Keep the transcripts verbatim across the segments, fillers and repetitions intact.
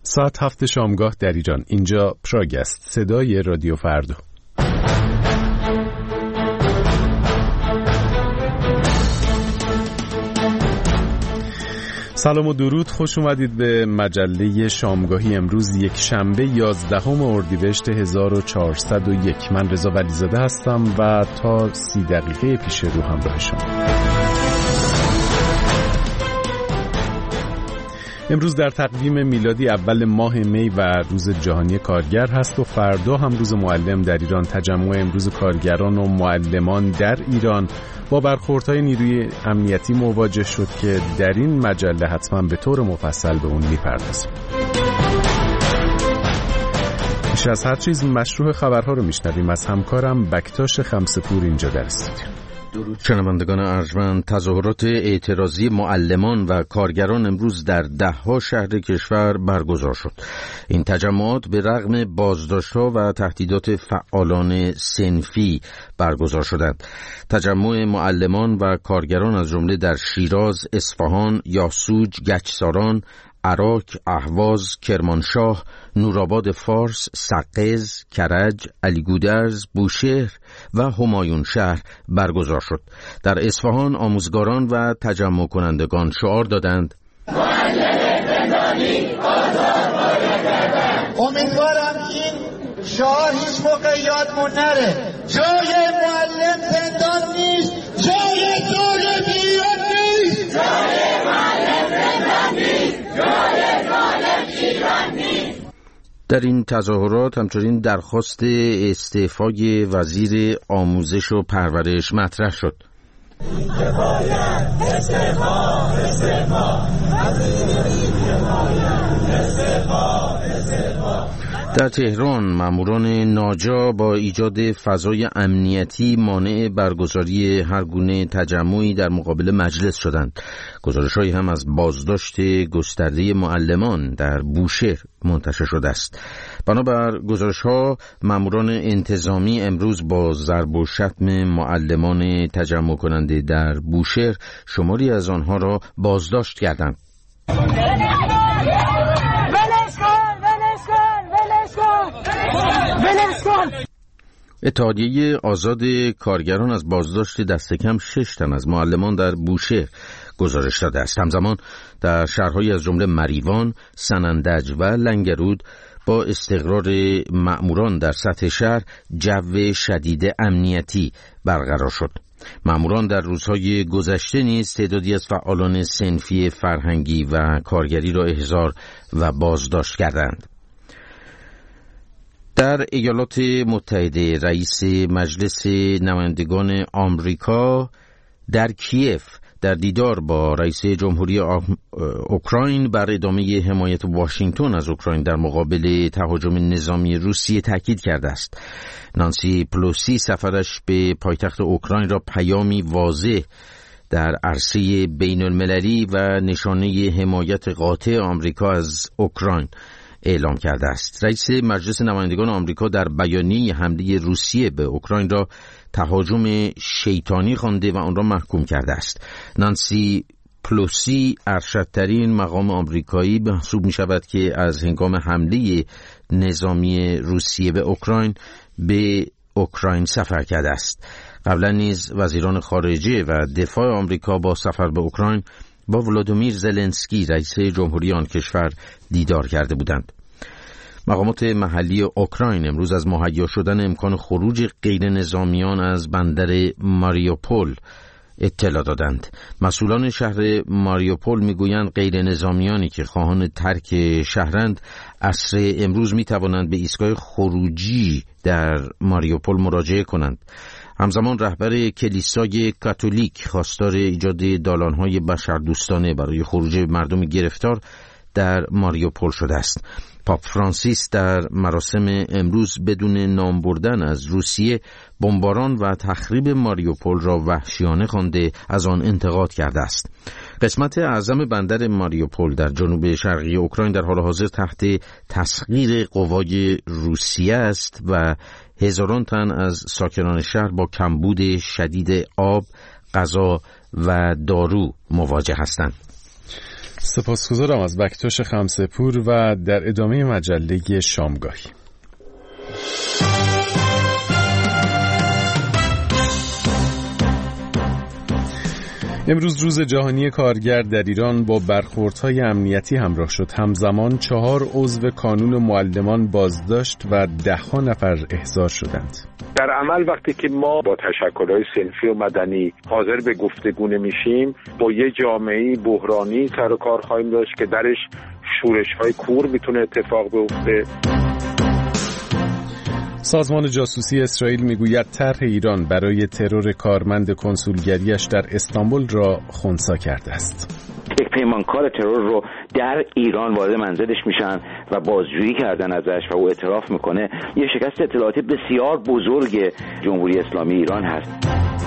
ساعت هفت شامگاه در ایران. اینجا پراگ است، صدای رادیو فردا. سلام و درود، خوش اومدید به مجله شامگاهی. امروز یک شنبه یازدهم اردیبهشت هزار و چهارصد و یک. من رضا ولیزاده هستم و تا سی دقیقه پیش رو همراه شما. امروز در تقویم میلادی اول ماه می و روز جهانی کارگر هست و فردا هم روز معلم در ایران. تجمع امروز کارگران و معلمان در ایران با برخوردهای نیروی امنیتی مواجه شد که در این مجله حتما به طور مفصل به اون میپردازیم. بیش از هر چیز مشروع خبرها رو میشنویم از همکارم بکتاش خمسه‌پور اینجا در استودیو. درود شنوندگان ارجمند. تظاهرات اعتراضی معلمان و کارگران امروز در ده ها شهر کشور برگزار شد. این تجمعات به رغم بازداشت‌ها و تهدیدات فعالان صنفی برگزار شدند. تجمع معلمان و کارگران از جمله در شیراز، اصفهان، یاسوج، گچساران، عراق، اهواز، کرمانشاه، نورآباد فارس، سقز، کرج، علیگودرز، بوشهر و همایون شهر برگزار شد. در اصفهان آموزگاران و تجمع کنندگان شعار دادند: معلم زندانی آزاد باید گردد. امیدوارم این شعار هیچ موقع یادمون نره. جای معلم زندان نیست، جای دولت ایران نیست، جای معلم زندان نیست، جای ظالم ایران نیست. در این تظاهرات همچنین درخواست استعفای وزیر آموزش و پرورش مطرح شد. در تهران ماموران ناجا با ایجاد فضای امنیتی مانع برگزاری هر گونه تجمعی در مقابل مجلس شدند. گزارش‌هایی هم از بازداشت گسترده معلمان در بوشهر منتشر شده است. بنابر گزارش‌ها ماموران انتظامی امروز با ضرب و شتم معلمان تجمع کننده در بوشهر شماری از آنها را بازداشت کردند. اتحادیه آزاد کارگران از بازداشت دست کم شش تن از معلمان در بوشهر گزارش داده است. همزمان در شهرهایی از جمله مریوان، سنندج و لنگرود با استقرار مأموران در سطح شهر جو شدید امنیتی برقرار شد. مأموران در روزهای گذشته نیز تعدادی از فعالان صنفی فرهنگی و کارگری را احضار و بازداشت کردند. در ایالات متحده رئیس مجلس نمایندگان آمریکا در کیف در دیدار با رئیس جمهوری اوکراین بر ادامه حمایت واشنگتن از اوکراین در مقابل تهاجم نظامی روسیه تاکید کرده است. نانسی پلوسی سفرش به پایتخت اوکراین را پیامی واضح در عرصه بین المللی و نشانه حمایت قاطع آمریکا از اوکراین اعلام کرده است. رئیس مجلس نمایندگان آمریکا در بیانیه حمله روسیه به اوکراین را تهاجم شیطانی خوانده و آن را محکوم کرده است. نانسی پلوسی ارشدترین مقام آمریکایی محسوب می شود که از هنگام حمله نظامی روسیه به اوکراین به اوکراین سفر کرده است. قبلا نیز وزیران خارجه و دفاع آمریکا با سفر به اوکراین با ولادیمیر زلنسکی رئیس جمهوری آن کشور دیدار کرده بودند. مقامات محلی اوکراین امروز از مهیا شدن امکان خروج غیر نظامیان از بندر ماریوپول اطلاع دادند. مسئولان شهر ماریوپول میگویند غیر نظامیانی که خواهان ترک شهرند عصر امروز می توانند به ایستگاه خروجی در ماریوپول مراجعه کنند. همزمان رهبر کلیسای کاتولیک خواستار ایجاد دالان‌های بشردوستانه برای خروج مردم گرفتار در ماریوپول شده است. پاپ فرانسیس در مراسم امروز بدون نام بردن از روسیه بمباران و تخریب ماریوپول را وحشیانه خوانده از آن انتقاد کرده است. قسمت اعظم بندر ماریوپول در جنوب شرقی اوکراین در حال حاضر تحت تسخیر قوای روسیه است و هزاران تن از ساکنان شهر با کمبود شدید آب، غذا و دارو مواجه هستند. سپاسگزارم از بکتاش خمسه‌پور و در ادامه مجله شامگاهی. امروز روز جهانی کارگر در ایران با برخوردهای امنیتی همراه شد. همزمان چهار عضو کانون معلمان بازداشت و ده‌ها نفر احضار شدند. در عمل وقتی که ما با تشکل‌های صنفی و مدنی حاضر به گفتگو نمیشیم، با یه جامعه بحرانی سر و کار خواهیم داشت که درش شورش‌های کور میتونه اتفاق بیفته. سازمان جاسوسی اسرائیل میگوید طرح ایران برای ترور کارمند کنسولگریش در استانبول را خنثی کرده است. یک پیمانکار ترور رو در ایران وارد منزلش میشن و بازجویی کردن ازش و او اعتراف میکنه. یه شکست اطلاعاتی بسیار بزرگ جمهوری اسلامی ایران هست.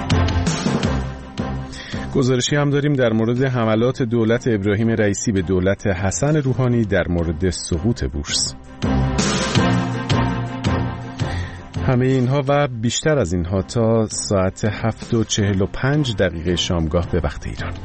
گزارشی هم داریم در مورد حملات دولت ابراهیم رئیسی به دولت حسن روحانی در مورد سقوط بورس. همه اینها و بیشتر از اینها تا ساعت هفت و چهل و پنج دقیقه شامگاه به وقت ایران.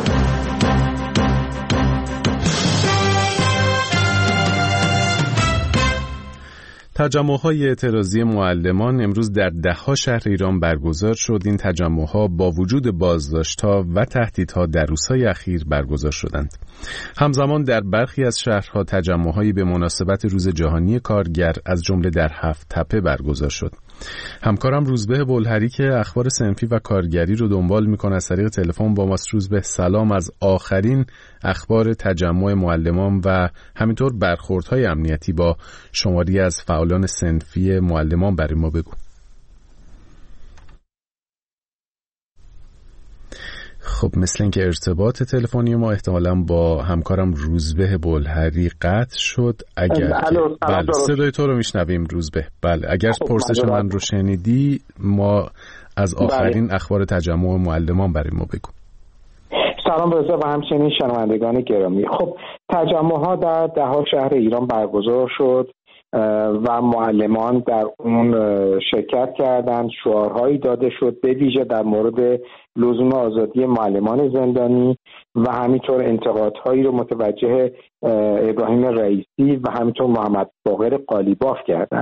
تجمع‌های اعتراضی معلمان امروز در ده‌ها شهر ایران برگزار شد. این تجمع‌ها با وجود بازداشت‌ها و تهدیدها در روزهای اخیر برگزار شدند. همزمان در برخی از شهرها تجمع‌هایی به مناسبت روز جهانی کارگر از جمله در هفت تپه برگزار شد. همکارم روزبه بلهری که اخبار صنفی و کارگری رو دنبال می‌کنه از طریق تلفن با ماست. روزبه سلام، از آخرین اخبار تجمع معلمان و همینطور برخوردهای امنیتی با شماری از فعالان صنفی معلمان برای ما بگو. خب مثل اینکه ارتباط تلفنی ما احتمالاً با همکارم روزبه بلهری قطع شد. اگر بله صدای تو رو میشنویم روزبه. بله اگر پرسش من رو شنیدی ما از آخرین بله. اخبار تجمع معلمان برای ما بگو. سلام رضا و همچنین شنوندگان گرامی. خب تجمع‌ها در ده‌ها شهر ایران برگزار شد و معلمان در اون شرکت کردند. شعارهایی داده شد به ویژه در مورد لزوم آزادی معلمان زندانی و همینطور انتقادهایی رو متوجه ابراهیم رئیسی و همینطور محمد باقر قالیباف کردند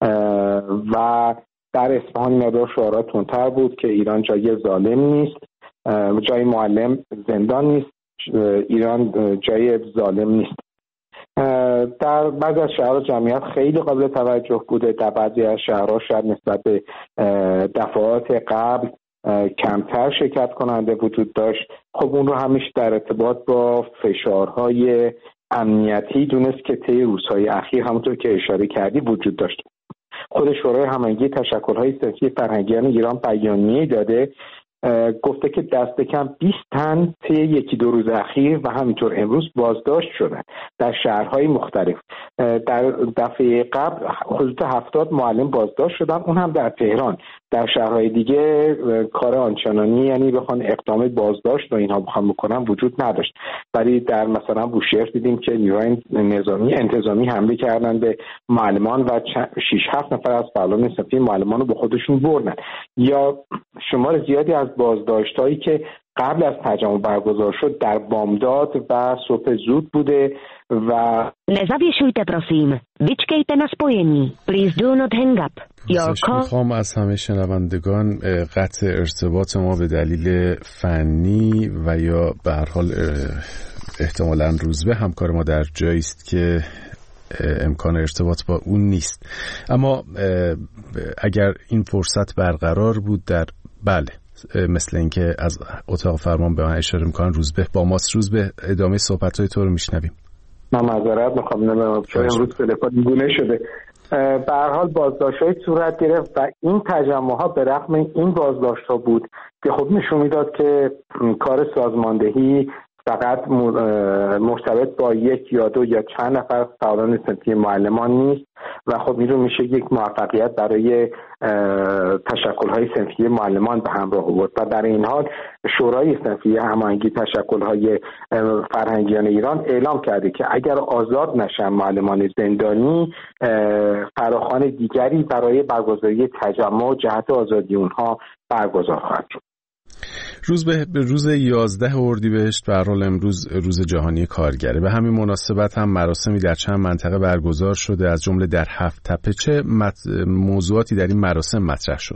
و در اصفهان مقدار شعارات تندتر بود که ایران جای ظالم نیست، جای معلم زندان نیست، ایران جای ظالم نیست. در بعضی از شهرها جمعیت خیلی قابل توجه بوده، در بعضی از شهرها شاید نسبت به دفعات قبل کمتر شرکت کننده وجود داشت. خب اون رو همیشه در ارتباط با فشارهای امنیتی دونست که طی روزهای اخیر همونطور که اشاره کردی وجود داشت. خود شورای هماهنگی تشکل‌های صنفی فرهنگیان ایران بیانیه‌ای داده، گفته که دست کم بیست تن طی یکی دو روز اخیر و همینطور امروز بازداشت شدن در شهرهای مختلف. در دفعه قبل حدود هفتاد معلم بازداشت شدن، اون هم در تهران. در شهرهای دیگه کار آنچنانی یعنی بخوان اقدام بازداشت و اینها بخوان بکنن وجود نداشت. ولی در مثلا بوشهر دیدیم که نیروهای نظامی انتظامی حمله کردن به معلمان و شش هفت نفر از فعالان صنفی معلمان رو به خودشون بردن. یا شمار زیادی از بازداشت‌هایی که قبل از تجمع برگزار شد در بامداد و صبح زود بوده و Nezavěšujte prosím. Vyčkejte na spojení. Please do not hang up. Your call. میخوام از همه شنوندگان قطع ارتباط ما به دلیل فنی و یا به هر حال احتمالاً روزبه همکار ما در جایی است که امکان ارتباط با اون نیست، اما اگر این فرصت برقرار بود در بله مثل اینکه از اتاق فرمان به من اشاره میکنن روزبه با ماست. روزبه ادامه صحبت‌های تو رو میشنویم. من معذرت میخوام، نمیدونم چرا امروز تلفن گونه شده. به هر حال بازداشت‌های صورت گرفت و این تجمع‌ها به رغم این بازداشت‌ها بود که خب نشون میداد که کار سازماندهی فقط مرتبط با یک یا دو یا چند نفر فعالان صنفی معلمان نیست و خب این رو میشه یک موفقیت برای تشکل‌های صنفی معلمان به همراه آورد. و در این حال شورای صنفی هماهنگی تشکل‌های فرهنگیان ایران اعلام کرده که اگر آزاد نشن معلمان زندانی، فراخوان دیگری برای برگزاری تجمع جهت آزادی اونها برگزار خواهد شد. روز به روز یازده اردیبهشت به هر حال امروز روز جهانی کارگره. به همین مناسبت هم مراسمی در چند منطقه برگزار شده، از جمله در هفت تپه. چه موضوعاتی در این مراسم مطرح شد؟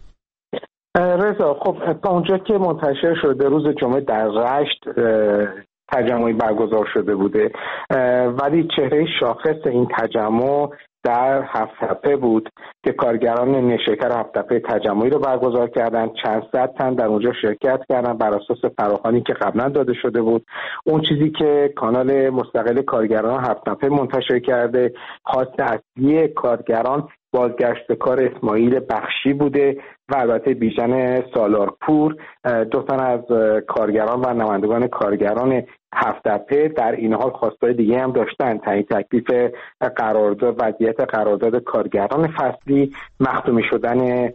رضا، خب تا اونجا که منتشر شده روز جمعه در رشت تجمعی برگزار شده بوده، ولی چهره شاخص این تجمع در هفت تپه بود که کارگران نیشکر هفت تپه تجمعی رو برگزار کردن. چند صد تن در اونجا شرکت کردن بر اساس فراخوانی که قبلا داده شده بود. اون چیزی که کانال مستقل کارگران هفت تپه منتشر کرده، خواست اصلی کارگران بازگشت کار اسماعیل بخشی بوده و البته بیژن سالارپور. دو تن از کارگران و نمایندگان کارگران هفت تپه در این حال خواستای دیگه هم داشتن: تعیین تکلیف قرارداد، وضعیت قرارداد کارگران فصلی، مختومی شدن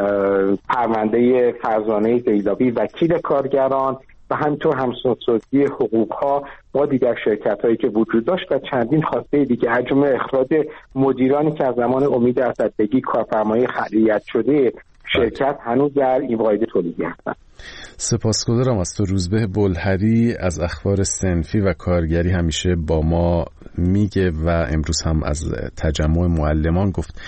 پرونده فرزانه زیلابی وکیل کارگران و همینطور همسانسازی حقوق‌ها با دیگر شرکت‌هایی که وجود داشت و چندین خواسته دیگه، از جمله اخراج مدیرانی که از زمان امید اسدبگی کارفرمایی خلیت شده شرکت هنوز در این واحد تولیدی هستند. سپاسگزارم از تو روزبه بلحری از اخبار صنفی و کارگری، همیشه با ما میگه و امروز هم از تجمع معلمان گفت.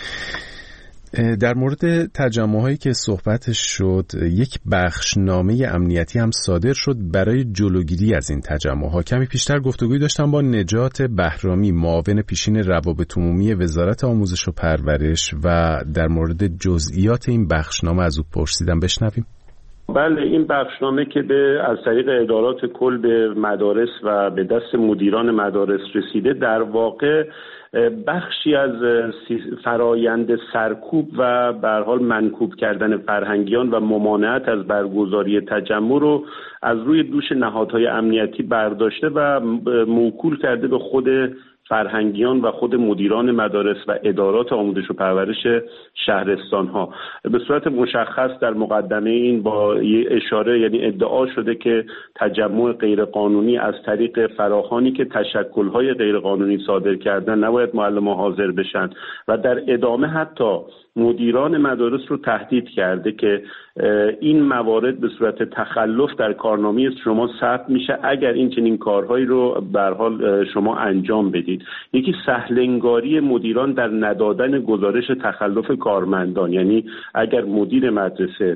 در مورد تجمع‌هایی که صحبتش شد، یک بخشنامه امنیتی هم صادر شد برای جلوگیری از این تجمع‌ها. کمی پیشتر گفتگوی داشتم با نجات بهرامی، معاون پیشین روابط عمومی وزارت آموزش و پرورش، و در مورد جزئیات این بخشنامه از او پرسیدم. بشنویم. بله، این بخشنامه که به از طریق ادارات کل به مدارس و به دست مدیران مدارس رسیده، در واقع بخشی از فرایند سرکوب و به هر حال منکوب کردن فرهنگیان و ممانعت از برگزاری تجمع رو از روی دوش نهادهای امنیتی برداشته و موکول کرده به خود فرهنگیان و خود مدیران مدارس و ادارات آموزش و پرورش شهرستان ها. به صورت مشخص در مقدمه این با اشاره، یعنی ادعا شده که تجمع غیرقانونی از طریق فراخوانی که تشکل‌های غیرقانونی صادر کردن نباید معلمان حاضر بشن و در ادامه حتی مدیران مدارس رو تهدید کرده که این موارد به صورت تخلف در کارنامه شما ثبت میشه اگر این چنین کارهایی رو به هر حال شما انجام بدید. یکی سهلنگاری مدیران در ندادن گزارش تخلف کارمندان، یعنی اگر مدیر مدرسه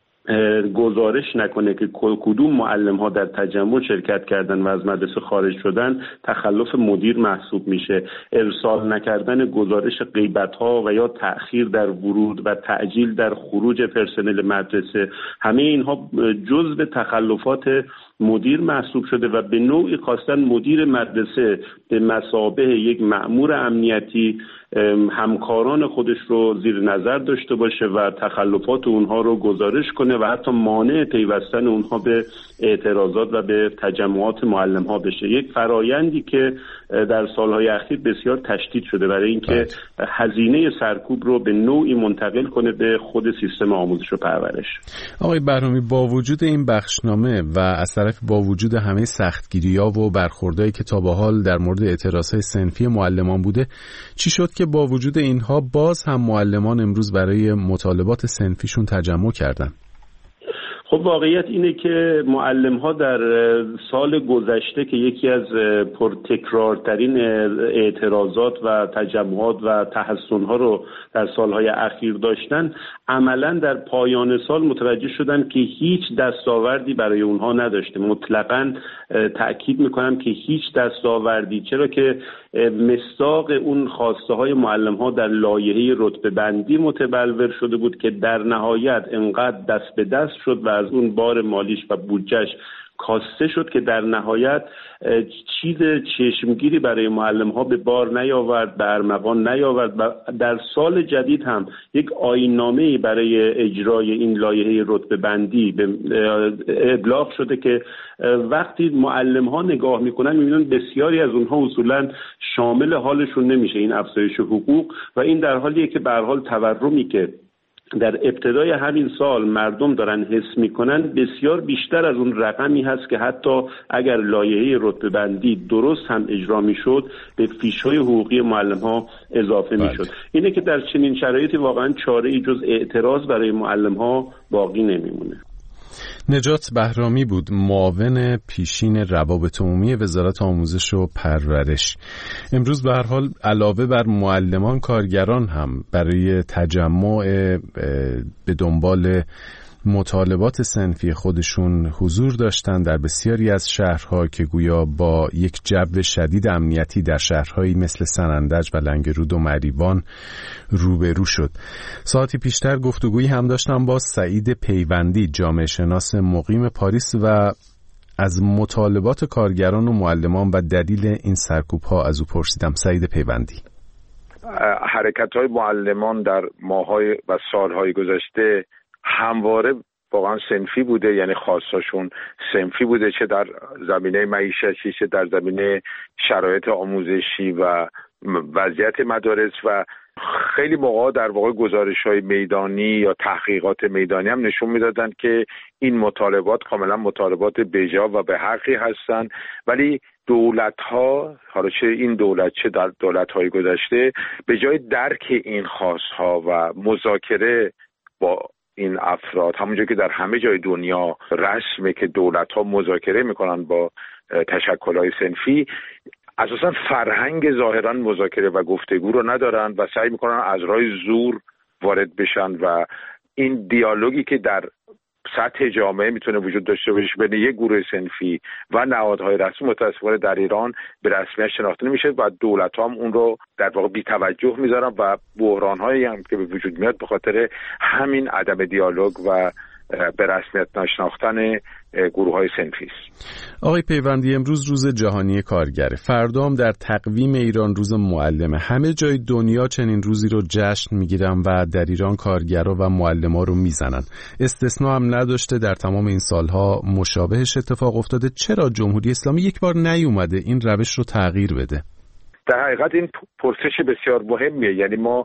گزارش نکنه که کدوم معلم ها در تجمع شرکت کردن و از مدرسه خارج شدن، تخلف مدیر محسوب میشه. ارسال نکردن گزارش غیبت ها و یا تأخیر در ورود و تعجیل در خروج پرسنل مدرسه، همه اینها جزء تخلفات مدیر محسوب شده و به نوعی خواستن مدیر مدرسه به مثابه یک مأمور امنیتی همکاران خودش رو زیر نظر داشته باشه و تخلفات اونها رو گزارش کنه و حتی مانع پیوستن اونها به اعتراضات و به تجمعات معلم ها بشه. یک فرایندی که در سالهای اخیر بسیار تشدید شده برای اینکه هزینه سرکوب رو به نوعی منتقل کنه به خود سیستم آموزش و پرورش. آقای بهرامی، با وجود این بخشنامه و از طرف با وجود همه سختگیری‌ها و برخوردهایی که تا به حال در مورد اعتراضهای صنفی معلمان بوده، چی شد که با وجود اینها باز هم معلمان امروز برای مطالبات صنفیشون تجمع کردن؟ خب واقعیت اینه که معلم ها در سال گذشته که یکی از پرتکرارترین اعتراضات و تجمعات و تحسن ها رو در سالهای اخیر داشتن، عملا در پایان سال متوجه شدن که هیچ دستاوردی برای اونها نداشته. مطلقاً تأکید میکنم که هیچ دستاوردی، چرا که مصداق اون خواسته های معلم ها در لایحه رتبه بندی متبلور شده بود که در نهایت انقدر دست به دست شد و از اون بار مالیش و بودجهش کاسته شد که در نهایت چیز چشمگیری برای معلم ها به بار نیاورد، به ارمغان نیاورد و در سال جدید هم یک آیین‌نامه‌ای برای اجرای این لایحه رتبه بندی به ابلاغ شده که وقتی معلم ها نگاه میکنن میبینن بسیاری از اونها اصولا شامل حالشون نمیشه این افزایش حقوق و این در حالیه که به هر حال تورمی که در ابتدای همین سال مردم دارن حس میکنن بسیار بیشتر از اون رقمی هست که حتی اگر لایحه رتبه بندی درست هم اجرا میشد به فیش‌های حقوقی معلم ها اضافه میشد. اینه که در چنین شرایطی واقعا چاره ای جز اعتراض برای معلم ها باقی نمیمونه. نجات بهرامی بود، معاون پیشین روابط عمومی وزارت آموزش و پرورش. امروز به هر حال علاوه بر معلمان، کارگران هم برای تجمع به دنبال مطالبات صنفی خودشون حضور داشتن در بسیاری از شهرها که گویا با یک جو شدید امنیتی در شهرهایی مثل سنندج و لنگرود و مریوان روبرو شد. ساعتی پیشتر گفتگویی هم داشتم با سعید پیوندی، جامعه شناس مقیم پاریس، و از مطالبات کارگران و معلمان و دلیل این سرکوب‌ها از او پرسیدم. سعید پیوندی: حرکت‌های معلمان در ماه‌های و سال‌های گذشته همواره واقعا صنفی بوده، یعنی خواستاشون صنفی بوده، چه در زمینه معیشتی چه در زمینه شرایط آموزشی و وضعیت مدارس. و خیلی موقع در واقع گزارش‌های میدانی یا تحقیقات میدانی هم نشون میدادن که این مطالبات کاملا مطالبات بیجا و به حقی هستن، ولی دولت‌ها، حالا چه این دولت چه در دولت‌های گذشته، به جای درک این خواست‌ها و مذاکره با این افراد، همونجور که در همه جای دنیا رسمه که دولت‌ها مذاکره میکنن با تشکل‌های صنفی، اساساً فرهنگ ظاهراً مذاکره و گفتگو رو ندارن و سعی میکنن از راه زور وارد بشن و این دیالوگی که در سطح جامعه میتونه وجود داشته باشه بین یک گروه صنفی و نهادهای رسمی، متأسفانه در ایران به رسمیت شناخته نمیشه و دولت‌ها هم اون رو در واقع بی توجه میذارن و بحران‌هایی هم که به وجود میاد به خاطر همین عدم دیالوگ و به رسمیت نشناختن گروه‌های صنفی است. آقای پیوندی، امروز روز جهانی کارگره، فردا هم در تقویم ایران روز معلمه. همه جای دنیا چنین روزی رو جشن میگیرن و در ایران کارگرا و معلما رو میزنن. استثناء هم نداشته، در تمام این سالها مشابهش اتفاق افتاده. چرا جمهوری اسلامی یک بار نیومده این روش رو تغییر بده؟ در حقیقت این پرسش بسیار مهمیه. یعنی ما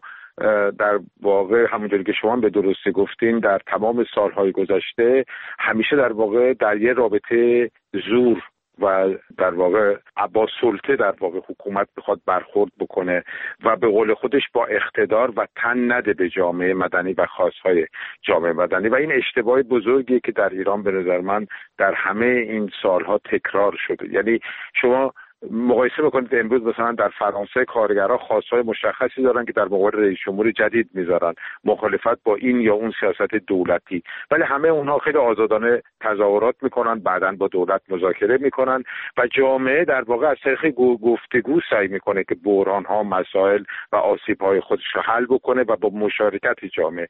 در واقع همونجوری که شما به درستی گفتین در تمام سالهای گذشته همیشه در واقع در یه رابطه زور و در واقع با سلطه در واقع حکومت بخواد برخورد بکنه و به قول خودش با اقتدار و تن نده به جامعه مدنی و خواستهای جامعه مدنی. و این اشتباه بزرگیه که در ایران به نظر من در همه این سالها تکرار شده. یعنی شما مقایسه بکنید امروز مثلا در فرانسه کارگرها خواستهای مشخصی دارن که در مقابل رئیس جمهور جدید میذارن، مخالفت با این یا اون سیاست دولتی، ولی همه اونها خیلی آزادانه تظاهرات میکنن، بعداً با دولت مذاکره میکنن و جامعه در واقع از طریق گفتگو سعی میکنه که بحرانها، مسائل و آسیب‌های خودش رو حل بکنه و با مشارکت جامعه.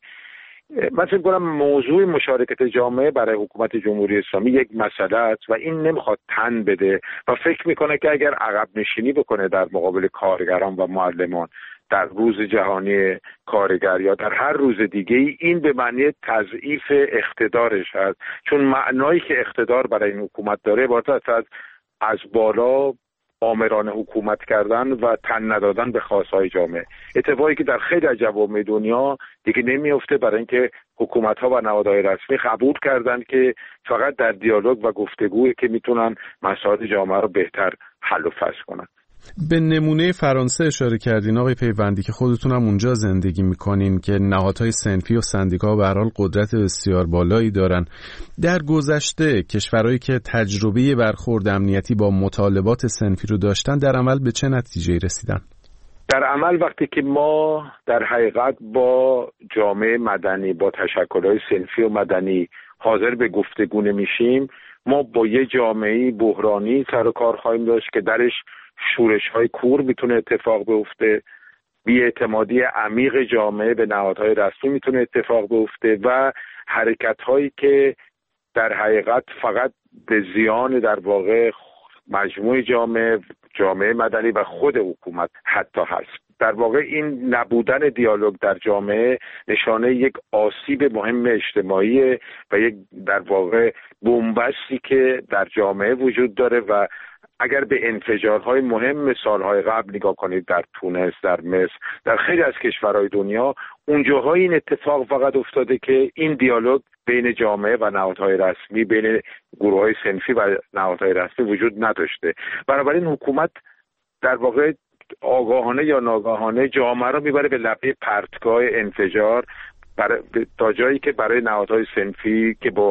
من فکر می‌کنم موضوع مشارکت جامعه برای حکومت جمهوری اسلامی یک مسئله است و این نمیخواد تن بده و فکر میکنه که اگر عقب نشینی بکنه در مقابل کارگران و معلمان در روز جهانی کارگر یا در هر روز دیگه ای، این به معنی تضعیف اقتدارش هست، چون معنایی که اقتدار برای این حکومت داره عبارت است از از بالا آمرانه حکومت کردن و تن ندادن به خواستهای جامعه، اتفاقی که در خیلی از جوامع دنیا دیگه نمیفته، برای اینکه حکومت‌ها و نهادهای رسمی قبول کردن که فقط در دیالوگ و گفتگویی که میتونن مسائل جامعه رو بهتر حل و فصل کنن. به نمونه فرانسه اشاره کردین آقای پیوندی که خودتون هم اونجا زندگی میکنین که نهادهای صنفی و سندیکا به هر حال قدرت بسیار بالایی دارن. در گذشته کشورهایی که تجربه برخورد امنیتی با مطالبات صنفی رو داشتن در عمل به چه نتیجه‌ای رسیدن؟ در عمل وقتی که ما در حقیقت با جامعه مدنی، با تشکل‌های صنفی و مدنی حاضر به گفتگو نمیشیم، ما با یه جامعه بحرانی سر و کار خواهیم داشت که درش شورش‌های کور میتونه اتفاق بیفته، بی‌اعتمادی عمیق جامعه به نهادهای رسمی میتونه اتفاق بیفته و حرکت‌هایی که در حقیقت فقط به زیان در واقع مجموع جامعه، جامعه مدنی و خود حکومت حتی هست. در واقع این نبودن دیالوگ در جامعه نشانه یک آسیب مهم اجتماعی و یک در واقع بنبستی که در جامعه وجود داره و اگر به انفجارهای مهم سالهای قبل نگاه کنید در تونس، در مصر، در خیلی از کشورهای دنیا، اونجاهای این اتفاق فقط افتاده که این دیالوگ بین جامعه و نهادهای رسمی، بین گروه‌های صنفی و نهادهای رسمی وجود نداشته. بنابراین حکومت در واقع آگاهانه یا ناگاهانه جامعه رو میبره به لبه پرتگاه انفجار برای تا جایی که برای نهادهای صنفی که با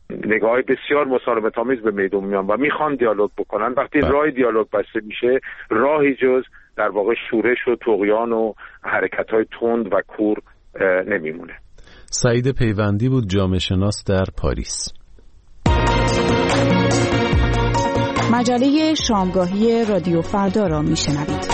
نگاه بسیار مسالمت‌آمیز به میدون میان و میخوان دیالوگ بکنن. وقتی راه دیالوگ بسته میشه، راهی جز در واقع شورش و طغیان و حرکت‌های تند و کور نمیمونه. سعید پیوندی بود، جامعه شناس در پاریس. مجله شامگاهی رادیو فردا را میشنوید.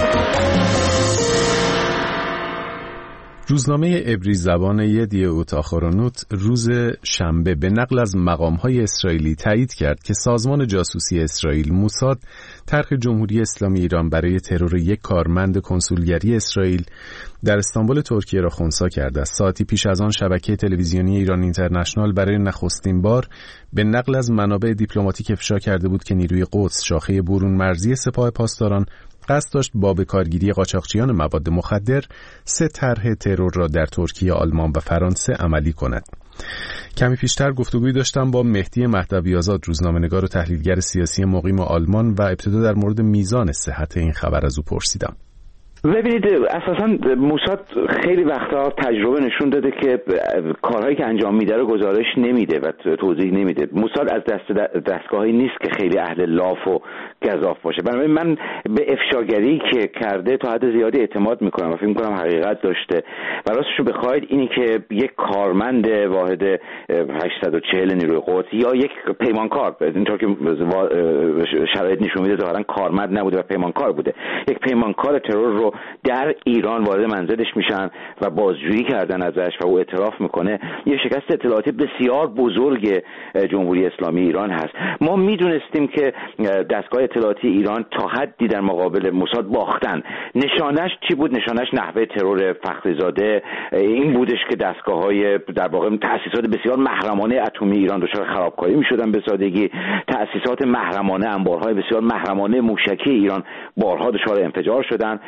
روزنامه عبری زبان یدیعوت آخرونوت روز شنبه به نقل از مقام‌های اسرائیلی تایید کرد که سازمان جاسوسی اسرائیل موساد طرح جمهوری اسلامی ایران برای ترور یک کارمند کنسولگری اسرائیل در استانبول ترکیه را خنثی کرده است. ساعتی پیش از آن شبکه تلویزیونی ایران اینترنشنال برای نخستین بار به نقل از منابع دیپلماتیک افشا کرده بود که نیروی قدس شاخه برون مرزی سپاه پاسداران قصد داشت با به کارگیری قاچاقچیان مواد مخدر سه طرح ترور را در ترکیه، آلمان و فرانسه عملی کند. کمی پیشتر گفتگویی داشتم با مهدی مهدوی آزاد، روزنامه‌نگار و تحلیلگر سیاسی مقیم آلمان، و ابتدا در مورد میزان صحت این خبر از او پرسیدم. ببینید، اساساً موساد خیلی وقتا تجربه نشون داده که کارهایی که انجام میده رو گزارش نمیده و توضیح نمیده. موساد از دست دستگاهی نیست که خیلی اهل لاف و گزاف باشه. بنابراین من به افشاگری که کرده تا حد زیادی اعتماد میکنم و فکر میکنم حقیقت داشته. و راستشو بخواید اینی که یک کارمند واحد هشتصد و چهل نیروی قدس یا یک پیمانکار، اینطور که شرایط نشون میده ظاهراً کارمند نبوده و پیمانکار بوده، یک پیمانکار ترور رو در ایران وارد منزلش میشن و بازجویی کردن ازش و او اعتراف میکنه، یه شکست اطلاعاتی بسیار بزرگ جمهوری اسلامی ایران هست. ما میدونستیم که دستگاه اطلاعاتی ایران تا حدی در مقابل موساد باختن. نشانش چی بود؟ نشانش نحوه ترور فخریزاده این بودش که دستگاه‌های در واقع تأسیسات بسیار محرمانه اتمی ایران دچار خرابکاری میشدن به سادگی. تأسیسات محرمانه، انبارهای بسیار محرمانه موشکی ایران بارها دچار انفجار شدن.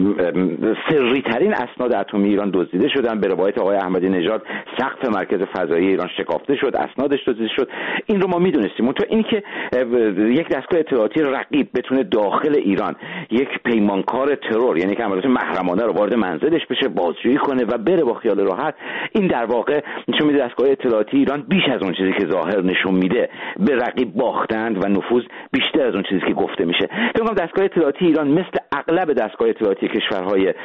سری ترین اسناد اتمی ایران دزدیده شدن. به روایت آقای احمدی نژاد سقف مرکز فضایی ایران شکافته شد، اسنادش دزدیده شد. این رو ما میدونستیم. تو این که یک دستگاه اطلاعاتی رقیب بتونه داخل ایران یک پیمانکار ترور، یعنی که عملیات محرمانه رو وارد منزلش بشه، بازجویی کنه و بره با خیال راحت، این در واقع نشون میده دستگاه اطلاعاتی ایران بیش از اون چیزی که ظاهر نشون میده به رقیب باختند و نفوذ بیشتر از اون چیزی که گفته میشه. فکر می‌کنم دستگاه اطلاعاتی ایران مثل اغلب دستگاه اطلاعاتی کشورهای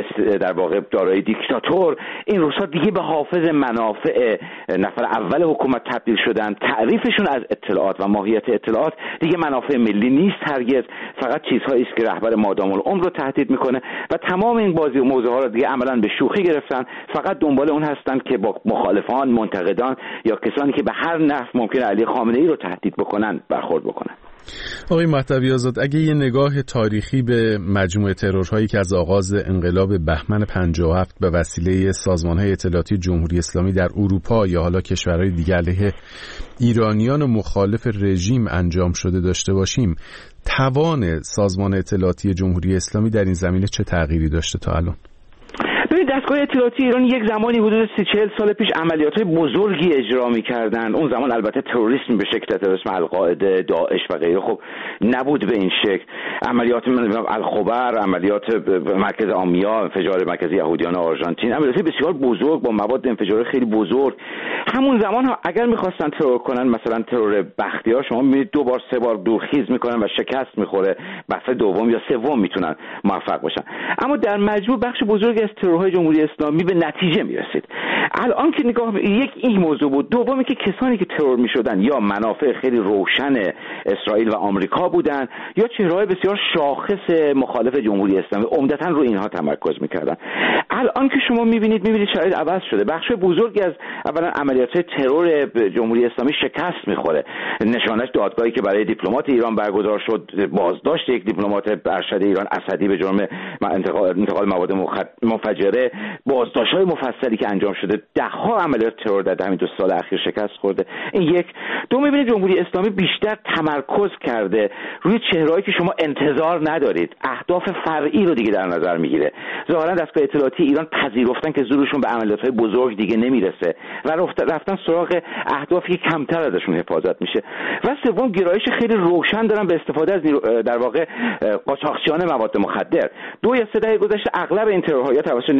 در واقع دارای دیکتاتور این روزها دیگه به حافظ منافع نفر اول حکومت تبدیل شدن. تعریفشون از اطلاعات و ماهیت اطلاعات دیگه منافع ملی نیست هرگز، فقط چیزهایی است که رهبر مادام العمر رو تهدید میکنه و تمام این بازی و موضوع ها رو دیگه عملاً به شوخی گرفتن. فقط دنبال اون هستن که با مخالفان، منتقدان یا کسانی که به هر نحو ممکن علی خامنه‌ای رو تهدید بکنن برخورد بکنن. آقای مهدوی آزاد، اگه یه نگاه تاریخی به مجموعه ترورهایی که از آغاز انقلاب بهمن پنجاه و هفت به وسیله سازمان‌های اطلاعاتی جمهوری اسلامی در اروپا یا حالا کشورهای دیگه علیه ایرانیان و مخالف رژیم انجام شده داشته باشیم، توان سازمان اطلاعاتی جمهوری اسلامی در این زمینه چه تغییری داشته تا الان؟ ببین، دستگاه اطلاعاتی ایران یک زمانی حدود سی چهل سال پیش عملیات‌های بزرگی اجرا می‌کردن. اون زمان البته تروریسم به شکل تروریسم القاعده، داعش و غیره خب نبود به این شکل. عملیات الخبر، عملیات مرکز آمیا، انفجار مرکز یهودیان آرژانتین، عملیات بسیار بزرگ با مواد انفجاری خیلی بزرگ. همون زمان ها اگر می‌خواستن ترور کنن، مثلا ترور بختیار، شما می‌بینید دو بار سه بار دورخیز می‌کنن و شکست می‌خوره، دفعه دوم یا سوم میتونن موفق باشن. اما در مجموع بخش بزرگی از ترورهای جمهوری اسلامی به نتیجه میرسید. الان که نگاه یک این موضوع بود، دومی که کسانی که ترور میشدن یا منافع خیلی روشن اسرائیل و آمریکا بودن یا چهره‌های بسیار شاخص مخالف جمهوری اسلامی عمدتاً روی اینها تمرکز میکردن. الان که شما میبینید میبینید شرایط عوض شده. بخش بزرگی از اولا عملیات ترور جمهوری اسلامی شکست میخوره. نشانش دادگاهی که برای دیپلمات ایران برگزار شد، بازداشت یک دیپلمات ارشد ایران اسدی به جرم انتقال, انتقال مواد منفجره، بازداشت‌های مفصلی که انجام شده، ده‌ها عملیات ترور در همین دو سال اخیر شکست خورده. این یک. دو، می‌بینید جمهوری اسلامی بیشتر تمرکز کرده روی چهرهایی که شما انتظار ندارید، اهداف فرعی رو دیگه در نظر میگیره. ظاهراً دستگاه اطلاعاتی ایران پذیرفتن که زورشون به عملیات‌های بزرگ دیگه نمیرسه و رفتن سراغ اهدافی که کمتر ازشون حفاظت میشه. و سوم، گرایش خیلی روشن دارن به استفاده از در واقع قاچاقچیان مواد مخدر. دو یا سه دهه گذشته اغلب این ترورها یا توسط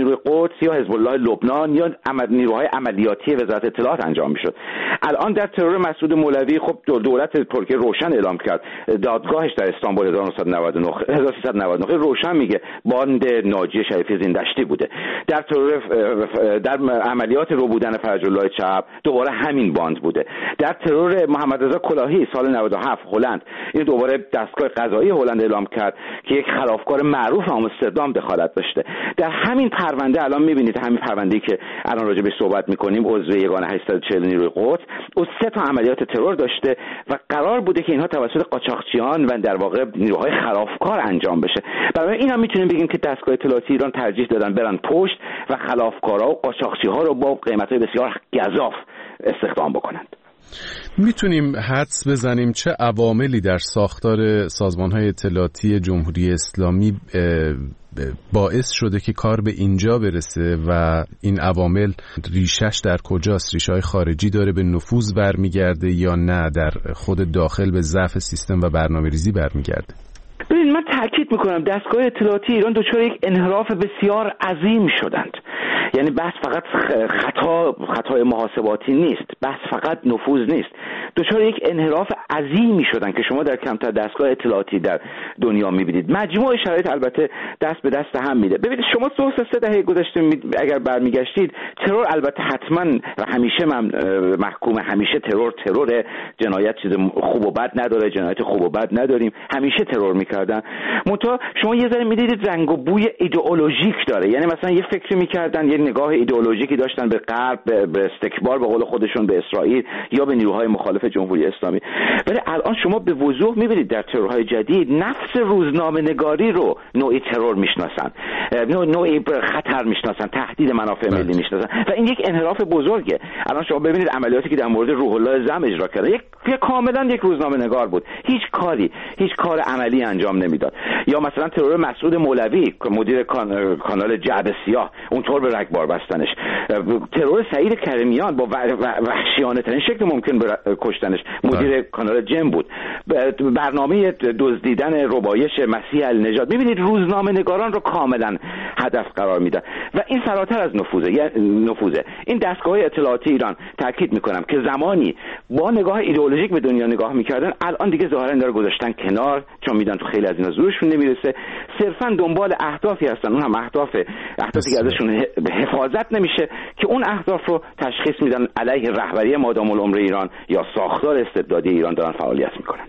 نیروی قدس یا حزب الله لبنان یا نیروهای عملیاتی وزارت اطلاعات انجام میشد. الان در ترور مسعود مولوی خب دولت ترکیه روشن اعلام کرد، دادگاهش در استانبول هزار و نهصد و نود و نه روشن میگه باند ناجی شریفی زیندشتی بوده. در ترور در عملیات ربودن فرج الله چپ دوباره همین باند بوده. در ترور محمد رضا کلاهی سال نود و هفت هلند، این دوباره دستگاه قضایی هلند اعلام کرد که یک خلافکار معروف آمستردام دخالت داشته. در همین پرونده الان میبینید، همین پرونده‌ای که الان راجع بهش صحبت میکنیم، عضو یگان هشتصد و چهل نیروی قدس، او سه تا عملیات ترور داشته و قرار بوده که اینها توسط قاچاقچیان و در واقع نیروهای خلافکار انجام بشه. برای این هم میتونیم بگیم که دستگاه اطلاعاتی ایران ترجیح دادن برن پشت و خلافکارا و قاچاقچی‌ها رو با قیمت‌های بسیار گزاف استخدام بکنند. میتونیم حدس بزنیم چه عواملی در ساختار سازمان‌های اطلاعاتی جمهوری اسلامی باعث شده که کار به اینجا برسه و این عوامل ریشش در کجاست؟ ریشه‌های خارجی داره به نفوذ برمیگرده یا نه در خود داخل به ضعف سیستم و برنامه‌ریزی برمیگرده؟ ببین، من تاکید میکنم دستگاه اطلاعاتی ایران دچار یک انحراف بسیار عظیم شدند. یعنی بحث فقط خطا خطای محاسباتی نیست، بحث فقط نفوذ نیست، دچار یک انحراف عظیمی شدن که شما در کمتر دستگاه اطلاعاتی در دنیا میبینید. مجموعه شرایط البته دست به دست هم میده. ببینید شما دو سه دهه گذشته اگر برمیگشتید، ترور البته حتما و همیشه محکوم، همیشه ترور ترور جنایت چیز خوب و بد نداره، جنایت خوب و بد نداریم، همیشه ترور میکردن. منتها شما یه ذره میدیدید رنگ و بوی ایدئولوژیک داره. یعنی مثلا یه فکری میکردن، یه نگاه ایدئولوژیکی داشتن به غرب، به استکبار به قول خودشون به اسرائیل یا به نیروهای مخالف جمهوری اسلامی. ولی الان شما به وضوح میبینید در ترورهای جدید نفس روزنامه‌نگاری رو نوعی ترور میشناسن، نوعی خطر میشناسن، تهدید منافع ملی میشناسن و این یک انحراف بزرگه. الان شما ببینید عملیاتی که در مورد روح الله زم اجرا کرده، یک کاملا یک روزنامه‌نگار بود، هیچ کاری هیچ کار عملی انجام نمیداد. یا مثلا ترور مسعود مولوی که مدیر کان... کانال جعبه سیاه، اونطور به رگبار بستنش. ترور سعید کریمیان با وحشیانه ترین شکل ممکن به کشتنش، مدیر کانال جم بود. برنامه دزدیدن ربایش مسیح النجات. ببینید روزنامه نگاران رو کاملا هدف قرار میدن و این فراتر از نفوذه. یعنی نفوذه این دستگاه اطلاعاتی ایران، تاکید میکنم که زمانی با نگاه ایدئولوژیک به دنیا نگاه میکردن، الان دیگه ظاهرا داره گذاشتن کنار، چون میدن تو خیلی از اینا زورشون نمیرسه، صرفا دنبال اهدافی هستن، اون هم اهداف اهدافی که ازشون حفاظت نمیشه که اون اهداف رو تشخیص میدن علیه رهبری مادام العمر ایران یا ساختار استبدادی ایران دارن فعالیت میکنن.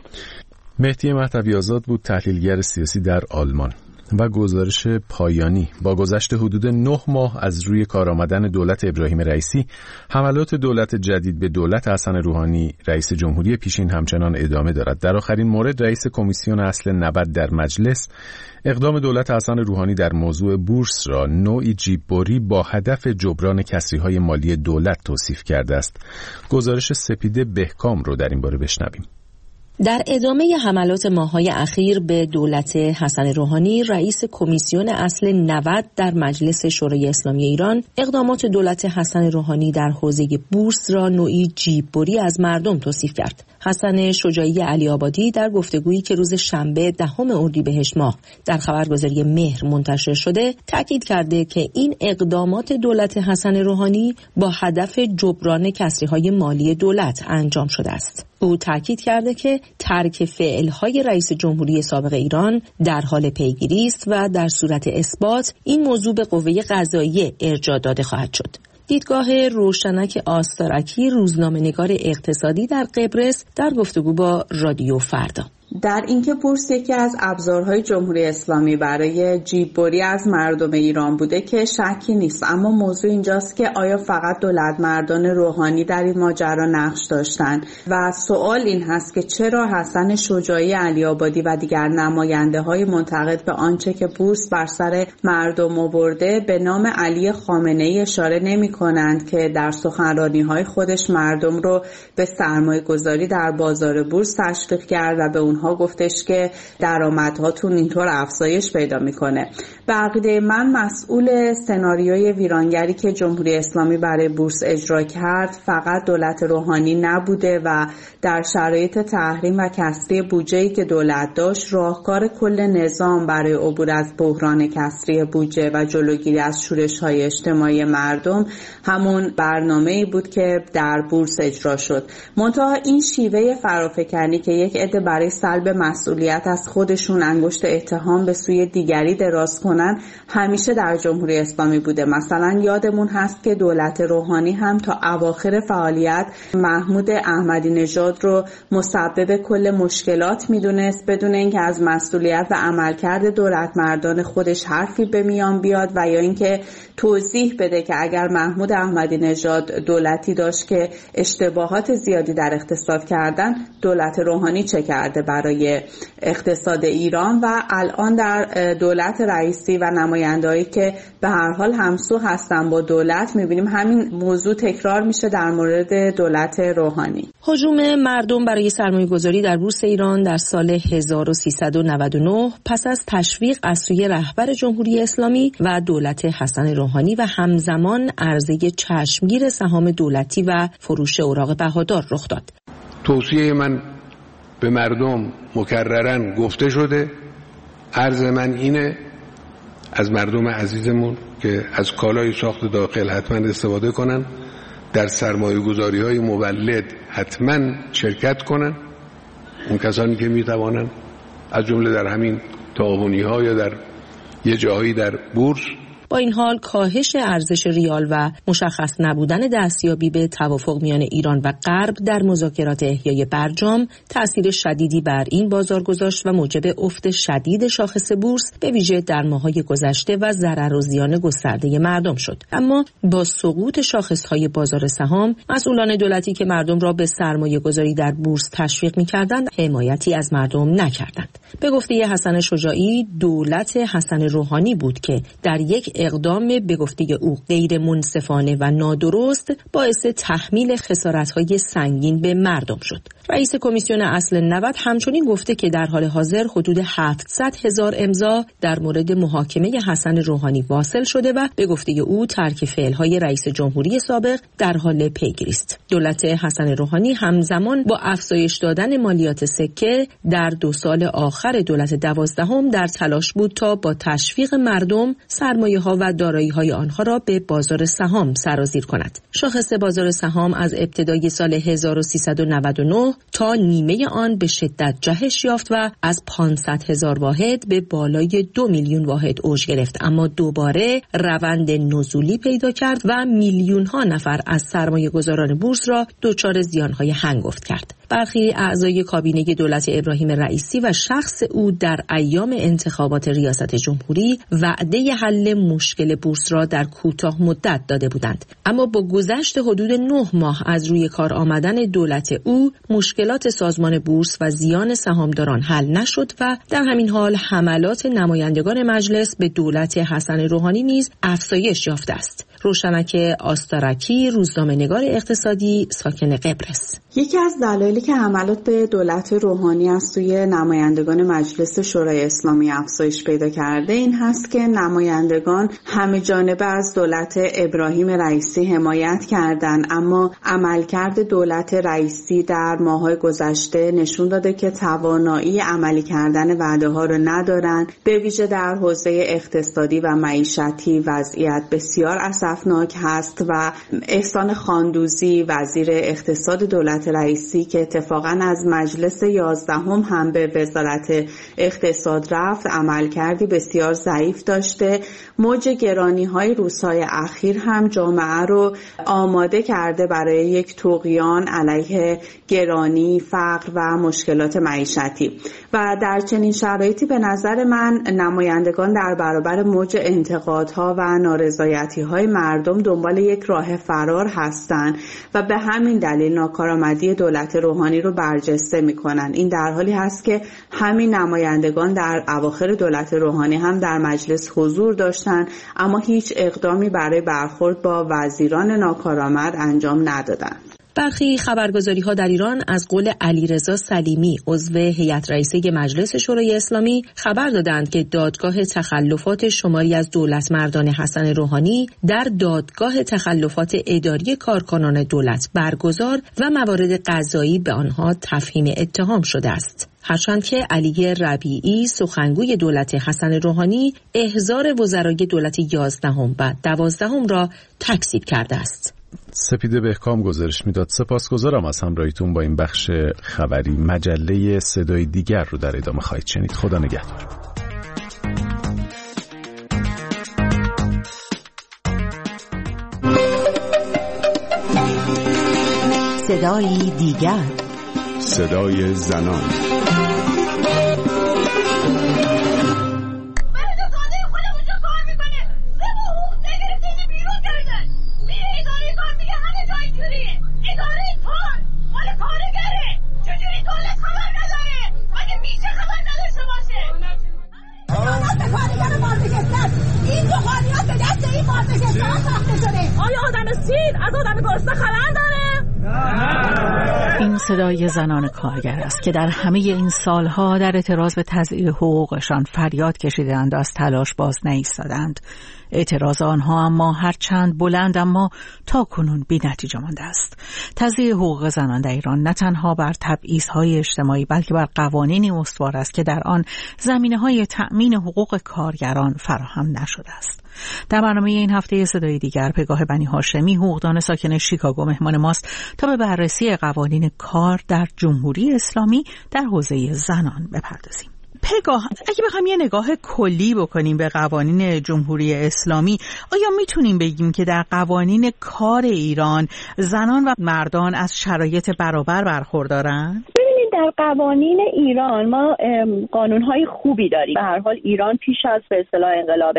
مهدی مهدوی آزاد بود، تحلیلگر سیاسی در آلمان. و گزارش پایانی: با گذشت حدود نه ماه از روی کار آمدن دولت ابراهیم رئیسی، حملات دولت جدید به دولت حسن روحانی رئیس جمهوری پیشین همچنان ادامه دارد. در آخرین مورد، رئیس کمیسیون اصل نود در مجلس اقدام دولت حسن روحانی در موضوع بورس را نوعی جیببری با هدف جبران کسری‌های مالی دولت توصیف کرده است. گزارش سپیده بهکام رو در این باره بشنویم. در ادامه حملات ماه‌های اخیر به دولت حسن روحانی، رئیس کمیسیون اصل نود در مجلس شورای اسلامی ایران اقدامات دولت حسن روحانی در حوزه بورس را نوعی جیببری از مردم توصیف کرد. حسن شجاعی علی آبادی در گفتگویی که روز شنبه دهم اردیبهشت ماه در خبرگزاری مهر منتشر شده، تاکید کرده که این اقدامات دولت حسن روحانی با هدف جبران کسری‌های مالی دولت انجام شده است. او تاکید کرده که ترک فعل‌های رئیس جمهوری سابق ایران در حال پیگیری است و در صورت اثبات این موضوع به قوه قضاییه ارجاع داده خواهد شد. دیدگاه روشنک آستارکی، روزنامه‌نگار اقتصادی در قبرس، در گفتگو با رادیو فردا: در اینکه بورس یکی از ابزارهای جمهوری اسلامی برای جیببری از مردم ایران بوده که شکی نیست، اما موضوع اینجاست که آیا فقط دولت مردان روحانی در این ماجرا نقش داشتن و سوال این هست که چرا حسن شجاعی علی آبادی و دیگر نماینده های منتقد به آنچه که بورس بر سر مردم آورده به نام علی خامنه‌ای اشاره نمی کنند که در سخنرانی های خودش مردم رو به سرمایه گذاری در بازار بورس تشویق کرد و به اونها ها گفتش که درآمدهاتون اینطور افزایش پیدا میکنه. به عقیده من مسئول سناریوی ویرانگری که جمهوری اسلامی برای بورس اجرا کرد فقط دولت روحانی نبوده و در شرایط تحریم و کسری بودجه‌ای که دولت داشت، راهکار کل نظام برای عبور از بحران کسری بودجه و جلوگیری از شورش‌های اجتماعی مردم همون برنامه‌ای بود که در بورس اجرا شد. منتها این شیوه فرافکنی که یک عده برای سلب مسئولیت از خودشون انگشت اتهام به سوی دیگری دراز کنن همیشه در جمهوری اسلامی بوده. مثلا یادمون هست که دولت روحانی هم تا اواخر فعالیت محمود احمدی نژاد رو مسبب کل مشکلات میدونست بدون اینکه از مسئولیت و عملکرد دولت مردان خودش حرفی به میان بیاد و یا اینکه توضیح بده که اگر محمود احمدی نژاد دولتی داشت که اشتباهات زیادی در اقتصاد کردن، دولت روحانی چه کرده برای اقتصاد ایران. و الان در دولت رئیسی و نمایندهایی که به هر حال همسو هستن با دولت میبینیم همین موضوع تکرار میشه در مورد دولت روحانی. هجوم مردم برای سرمایه‌گذاری در بورس ایران در سال هزار و سیصد و نود و نه پس از تشویق از سوی رهبر جمهوری اسلامی و دولت حسن روحانی و همزمان عرضه چشمگیر سهام دولتی و فروش اوراق بهادار رخ داد. توصیه من به مردم مکررن گفته شده. عرض من اینه از مردم عزیزمون که از کالای ساخت داخل حتما استفاده کنن، در سرمایه گذاری های مولد حتما شرکت کنن، اون کسانی که میتوانن، از جمله در همین تعاونی ها یا در یه جایی در بورس. با این حال کاهش ارزش ریال و مشخص نبودن دستیابی به توافق میان ایران و غرب در مذاکرات احیای برجام تأثیر شدیدی بر این بازار گذاشت و موجب افت شدید شاخص بورس به ویژه در ماه‌های گذشته و ضرر و زیان گسترده مردم شد. اما با سقوط شاخص‌های بازار سهام، مسئولان دولتی که مردم را به سرمایه‌گذاری در بورس تشویق می‌کردند، حمایتی از مردم نکردند. به گفته حسن شجاعی، دولت حسن روحانی بود که در یک اقدام به گفته او غیر منصفانه و نادرست باعث تحمیل خسارت‌های سنگین به مردم شد. رئیس کمیسیون اصل نود همچنین گفته که در حال حاضر حدود هفتصد هزار امضا در مورد محاکمه حسن روحانی واصل شده و به گفته او ترک فعل‌های رئیس جمهوری سابق در حال پیگیری است. دولت حسن روحانی همزمان با افزایش دادن مالیات سکه در دو سال آخر دولت دوازدهم در تلاش بود تا با تشویق مردم سرمایه‌ها و دارایی‌های آنها را به بازار سهام سرازیر کند. شاخص بازار سهام از ابتدای سال هزار و سیصد و نود و نه تا نیمه آن به شدت جهش یافت و از پانصد هزار واحد به بالای دو میلیون واحد اوج گرفت، اما دوباره روند نزولی پیدا کرد و میلیون ها نفر از سرمایه گذاران بورس را دچار زیانهای هنگفت کرد. برخی اعضای کابینه دولت ابراهیم رئیسی و شخص او در ایام انتخابات ریاست جمهوری وعده حل مشکل بورس را در کوتاه مدت داده بودند، اما با گذشت حدود نه ماه از روی کار آمدن دولت او مشکلات سازمان بورس و زیان سهامداران حل نشد و در همین حال حملات نمایندگان مجلس به دولت حسن روحانی نیز افزایش یافته است. روشنک آستارکی، روزنامه‌نگار اقتصادی، ساکن قبرس. یکی از دلایلی که حملات به دولت روحانی از سوی نمایندگان مجلس شورای اسلامی افزایش پیدا کرده این هست که نمایندگان همه جانبه از دولت ابراهیم رئیسی حمایت کردند، اما عملکرد دولت رئیسی در ماه‌های گذشته نشون داده که توانایی عملی کردن وعده‌ها را ندارند. به ویژه در حوزه اقتصادی و معیشتی وضعیت بسیار اسفناک هست و احسان خاندوزی وزیر اقتصاد دولت رئیسی که اتفاقاً از مجلس یازدهم هم به وزارت اقتصاد رفت، عملکردی بسیار ضعیف داشته. موج گرانی‌های روزهای اخیر هم جامعه رو آماده کرده برای یک طغیان علیه گرانی، فقر و مشکلات معیشتی و در چنین شرایطی به نظر من نمایندگان در برابر موج انتقادها و نارضایتی‌های مردم دنبال یک راه فرار هستند و به همین دلیل ناکارآمدی دولت روحانی رو برجسته می‌کنن. این در حالی هست که همین نمایندگان در اواخر دولت روحانی هم در مجلس حضور داشتند، اما هیچ اقدامی برای برخورد با وزیران ناکارآمد انجام ندادند. برخی خبرگزاری‌ها در ایران از قول علیرضا سلیمی عضو هیئت رئیسه مجلس شورای اسلامی خبر دادند که دادگاه تخلفات شماری از دولتمردان حسن روحانی در دادگاه تخلفات اداری کارکنان دولت برگزار و موارد قضایی به آنها تفهیم اتهام شده است. هرچند که علی ربیعی سخنگوی دولت حسن روحانی احضار وزرای دولت یازدهم و دوازدهم را تکذیب کرده است. سپیده بهکام گزارش میداد. سپاسگزارم از همراهیتون با این بخش خبری. مجله صدای دیگر رو در ادامه خواهید شنید. خدا نگهدار. صدای دیگر، صدای زنان. این صدای زنان کارگر است که در همه این سالها در اعتراض به تضییع حقوقشان فریاد کشیدند و از تلاش باز نایستادند. اعتراض آنها اما هرچند بلند اما تا کنون بی نتیجه مانده است. تضییع حقوق زنان در ایران نه تنها بر تبعیض‌های اجتماعی بلکه بر قوانینی استوار است که در آن زمینه‌های تأمین حقوق کارگران فراهم نشده است. در برنامه این هفته صدای دیگر پگاه بنی هاشمی حقوقدان ساکن شیکاگو مهمان ماست تا به بررسی قوانین کار در جمهوری اسلامی در حوزه زنان بپردازیم. پگاه، اگه بخوام یه نگاه کلی بکنیم به قوانین جمهوری اسلامی، آیا میتونیم بگیم که در قوانین کار ایران زنان و مردان از شرایط برابر برخوردارن؟ در قوانین ایران ما قانون‌های خوبی داریم. به هر حال ایران پیش از به اصطلاح انقلاب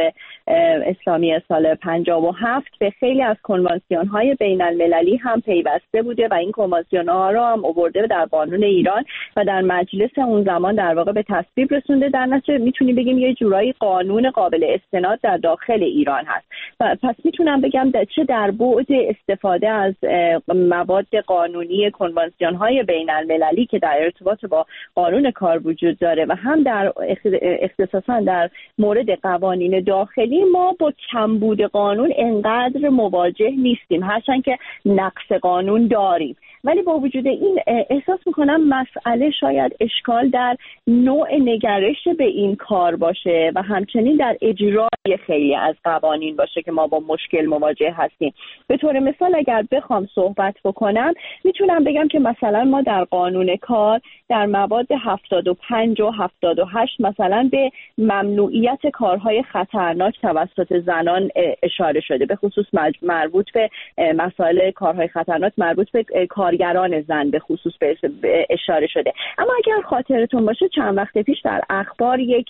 اسلامی سال پنجاه و هفت به خیلی از کنوانسیون‌های بین‌المللی هم پیوسته بوده و این کنوانسیون‌ها رو هم آورده در قانون ایران و در مجلس اون زمان در واقع به تصویب رسونده. در نتیجه میتونیم بگیم یه جورایی قانون قابل استناد در داخل ایران هست. و پس میتونم بگم چه در بعد استفاده از مواد قانونی کنوانسیون‌های بین‌المللی که در ارتباط با قانون کار وجود داره و هم در اختصاصا در مورد قوانین داخلی ما با کمبود قانون انقدر مواجه نیستیم، هرچند که نقص قانون داریم. ولی با وجود این احساس میکنم مسئله شاید اشکال در نوع نگرش به این کار باشه و همچنین در اجرای خیلی از قوانین باشه که ما با مشکل مواجه هستیم. به طور مثال اگر بخوام صحبت بکنم میتونم بگم که مثلا ما در قانون کار در مواد هفتاد و پنج و هفتاد و هشت مثلا به ممنوعیت کارهای خطرناک توسط زنان اشاره شده، به خصوص مربوط به مسائل کارهای خطرناک مربوط به کارگران زن به خصوص به اشاره شده. اما اگر خاطرتون باشه چند وقت پیش در اخبار یک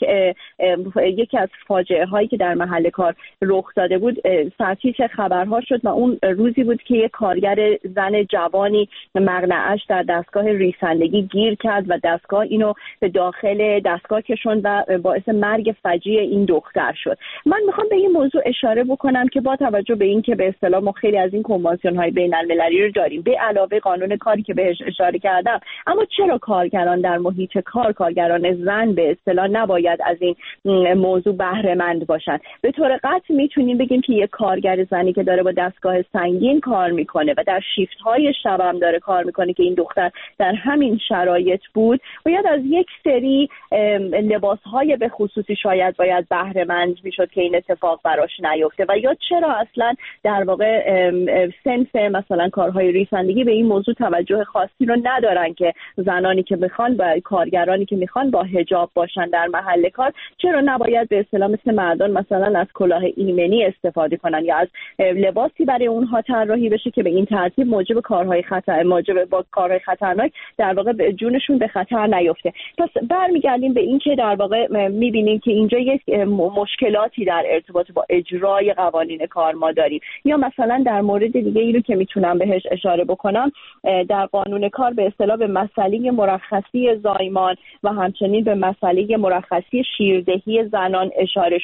یکی از فاجعه هایی که در محل کار رخ داده بود سرتیتر خبرها شد و اون روزی بود که یک کارگر زن جوانی مقنعه‌اش در دستگاه ریسندگی گیر کرد و دستگاه اینو به داخل دستگاه کشوند و باعث مرگ فجیع این دختر شد. من میخوام به این موضوع اشاره بکنم که با توجه به این که به اصطلاح ما خیلی از این کنوانسیون های بین المللی رو داریم به علاوه قانون کاری که بهش اشاره کردم، اما چرا کارگران در محیط کار، کارگران زن به اصطلاح نباید از این موضوع بهره مند باشن؟ به طور قطع میتونیم بگیم که یک کارگر زنی که داره با دستگاه سنگین کار میکنه و در شیفت های شب هم داره کار میکنه که این دختر در همین شرایط بود، باید از یک سری لباس های به خصوصی شاید باید بهره مند میشد که این اتفاق براش نیفته. و یا چرا اصلا در واقع سنف مثلا کارهای ریسندگی به این موضوع توجه خاصی رو ندارن که زنانی که میخوان با کارگرانی که میخوان با حجاب باشن در محل کار چرا نباید به اصطلاح مثل مردان مثلا از کلاه ایمنی استفاده کنن یا از لباسی برای اونها طراحی بشه که به این ترتیب موجب کارهای خطر موجب با کارهای خطرناک در واقع جونشون به خطر نیفته. پس برمیگردیم به این که در واقع میبینیم که اینجا یک مشکلاتی در ارتباط با اجرای قوانین کار ما داریم. یا مثلا در مورد دیگه ای رو که میتونم بهش اشاره بکنم، در قانون کار به اصطلاح به مسئله مرخصی زایمان و همچنین به مسئله مرخصی شیردهی زنان اشاره شده.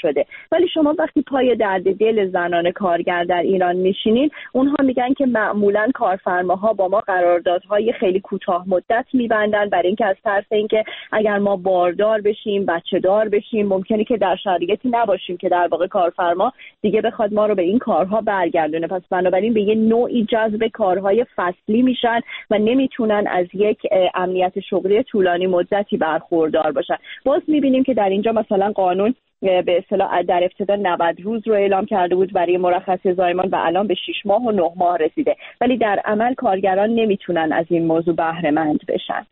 ولی شما وقتی پای درد دل زنان کارگر در ایران میشینین، اونها میگن که معمولا کارفرماها با ما قراردادهای خیلی کوتاه مدت میبندن برای اینکه از ترس اینکه اگر ما باردار بشیم، بچه دار بشیم، ممکنه که در شرایطی نباشیم که در واقع کارفرما دیگه بخواد ما رو به این کارها برگردونه. پس بنابراین به یه نوعی جذب کارهای فصلی میشن و نمیتونن از یک امنیت شغلی طولانی مدتی برخوردار باشن. باز میبینیم که در اینجا مثلا قانون به اصطلاح در ابتدا نود روز رو اعلام کرده بود برای مرخصی زایمان و الان به شش ماه و نه ماه رسیده، ولی در عمل کارگران نمیتونن از این موضوع بهره مند بشن.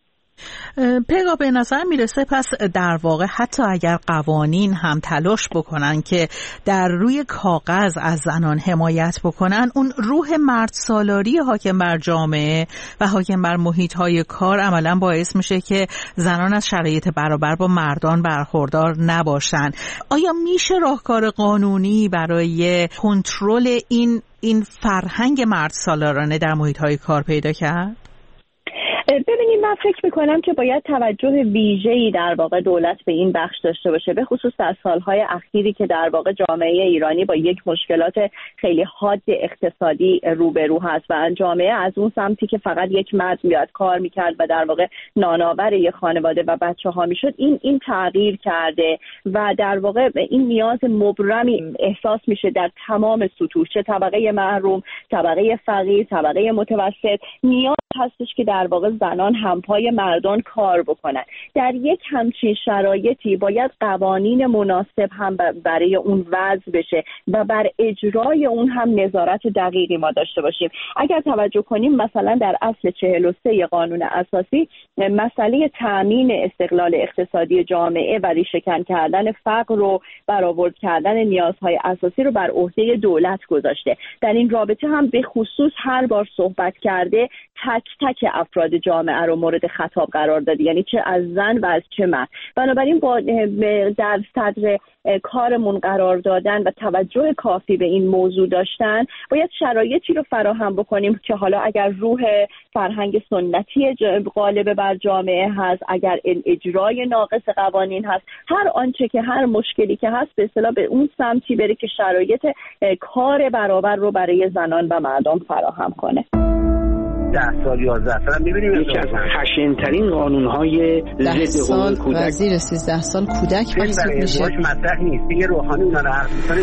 پیگاه به نظر میرسه پس در واقع حتی اگر قوانین هم تلاش بکنن که در روی کاغذ از زنان حمایت بکنن، اون روح مرد سالاری حاکم بر جامعه و حاکم بر محیط‌های کار عملاً باعث میشه که زنان از شرایط برابر با مردان برخوردار نباشن. آیا میشه راهکار قانونی برای کنترل این این فرهنگ مرد سالارانه در محیط‌های کار پیدا کرد؟ ببینید، من فکر میکنم که باید توجه ویژه‌ای در واقع دولت به این بخش داشته باشه، به خصوص در سالهای اخیری که در واقع جامعه ایرانی با یک مشکلات خیلی حاد اقتصادی روبرو هست و جامعه از اون سمتی که فقط یک مرد میاد کار میکرد و در واقع نانآور یک خانواده و بچه ها میشد، این این تغییر کرده و در واقع این نیاز مبرمی احساس میشه در تمام سطوح، چه طبقه محروم، طبقه فقیر، طبقه متوسط، نیاز هستش که در واقع زنان همپای مردان کار بکنن. در یک همچین شرایطی باید قوانین مناسب هم برای اون وضع بشه و بر اجرای اون هم نظارت دقیقی ما داشته باشیم. اگر توجه کنیم مثلا در اصل چهل و سه قانون اساسی مسئله تامین استقلال اقتصادی جامعه و ریشه‌کن کردن فقر رو برآورد کردن نیازهای اساسی رو بر عهده دولت گذاشته. در این رابطه هم به خصوص هر بار صحبت کرده تک تک افراد جامعه رو مورد خطاب قرار داده، یعنی چه از زن و از چه مرد. بنابراین با در صدر کارمون قرار دادن و توجه کافی به این موضوع داشتن، باید شرایطی رو فراهم بکنیم که حالا اگر روح فرهنگ سنتی غالب بر جامعه هست، اگر اجرای ناقص قوانین هست، هر آنچه که هر مشکلی که هست به اصطلاح به اون سمتی بره که شرایط کار برابر رو برای زنان و مردم فراهم کنه. ده سال یازده سال هم می‌بینیم یکی از خشن‌ترین قانون‌های ضد حقوق کودک و زیر سیزده سال کودک محسوب میشه. مطرح نیست دیگه. روحانی اونا رو حرف می‌کنه.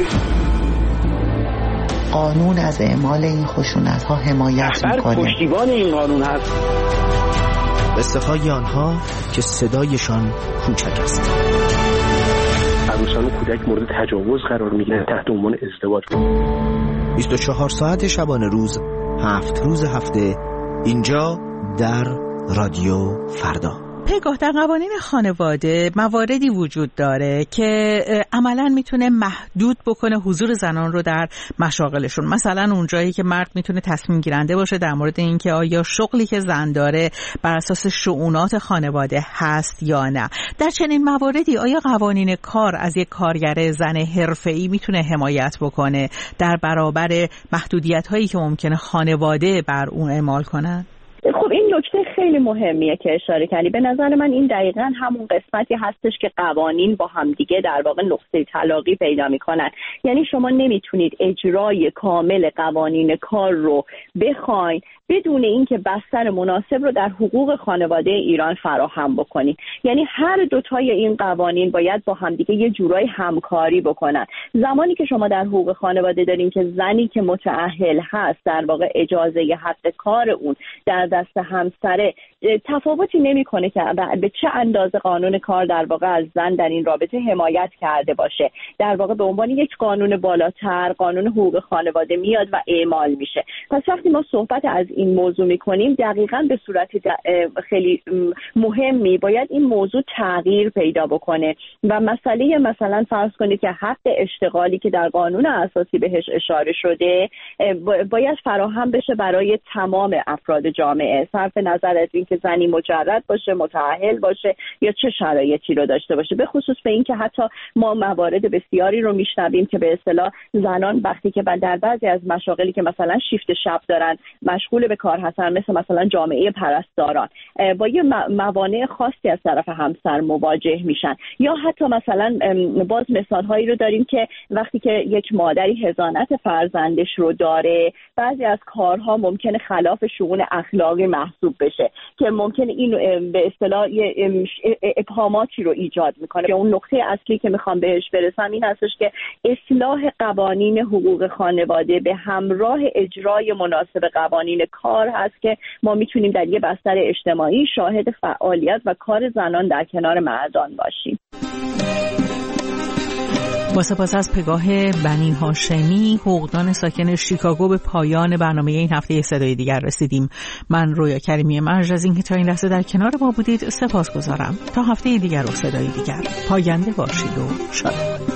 قانون از اعمال این خشونت‌ها حمایت می‌کنه. پشتیبان این قانون هست. استخای آنها که صدایشان کوچک است. عروسان و کودک مورد تجاوز قرار می‌گیرن تحت عنوان ازدواج. بیست و چهار ساعت شبانه روز، هفت روز هفته، اینجا در رادیو فردا. پیگاه، در قوانین خانواده مواردی وجود داره که عملاً میتونه محدود بکنه حضور زنان رو در مشاغلشون. مثلا اونجایی که مرد میتونه تصمیم گیرنده باشه در مورد اینکه آیا شغلی که زن داره بر اساس شؤونات خانواده هست یا نه. در چنین مواردی آیا قوانین کار از یک کارگر زن حرفه‌ای میتونه حمایت بکنه در برابر محدودیت‌هایی که ممکنه خانواده بر اون اعمال کنن؟ خب این نکته خیلی مهمیه که اشاره کردی. به نظر من این دقیقاً همون قسمتی هستش که قوانین با همدیگه در واقع نقطه تلاقی پیدا میکنن. یعنی شما نمیتونید اجرای کامل قوانین کار رو بخواین بدون اینکه بستر مناسب رو در حقوق خانواده ایران فراهم بکنید. یعنی هر دوتای این قوانین باید با همدیگه یه جورای همکاری بکنن. زمانی که شما در حقوق خانواده دارین که زنی که متأهل هست در واقع اجازه حق کار اون در دست همسره تفاوتی نمیکنه که به چه اندازه قانون کار در واقع از زن در این رابطه حمایت کرده باشه. در واقع به عنوان یک قانون بالاتر قانون حقوق خانواده میاد و اعمال میشه. پس وقتی ما صحبت از این موضوع میکنیم دقیقاً به صورت خیلی مهمی باید این موضوع تغییر پیدا بکنه و مسئله مثلا فرض کنید که حق اشتغالی که در قانون اساسی بهش اشاره شده باید فراهم بشه برای تمام افراد جامعه، صرف نظر از اینکه زنی مجرد باشه، متأهل باشه یا چه شرایطی رو داشته باشه. به خصوص به اینکه حتی ما موارد بسیاری رو میشنویم که به اصطلاح زنان وقتی که در بعضی از مشاغلی که مثلا شیفت شب دارن مشغول به کار هستن، مثل مثلا جامعه پرستاران، با یه موانع خاصی از طرف همسر مواجه میشن. یا حتی مثلا باز مثالهایی رو داریم که وقتی که یک مادری حضانت فرزندش رو داره، بعضی از کارها ممکنه خلاف شؤون اخلاقی محسوب بشه که ممکنه این به اصطلاح ابهاماتی رو ایجاد میکنه. اون نقطه اصلی که میخوام بهش برسم این هستش که اصلاح قوانین حقوق خانواده به همراه اجرای مناسب قوانین کار هست که ما میتونیم در یه بستر اجتماعی شاهد فعالیت و کار زنان در کنار مردان باشیم. با سپاس از پگاه بنی هاشمی، حقوقدان ساکن شیکاگو، به پایان برنامه این هفته صدای دیگر رسیدیم. من رویا کریمی مرج از اینکه تا این لحظه در کنار ما بودید سپاس گذارم. تا هفته دیگر و صدای دیگر، پاینده باشید و شاد.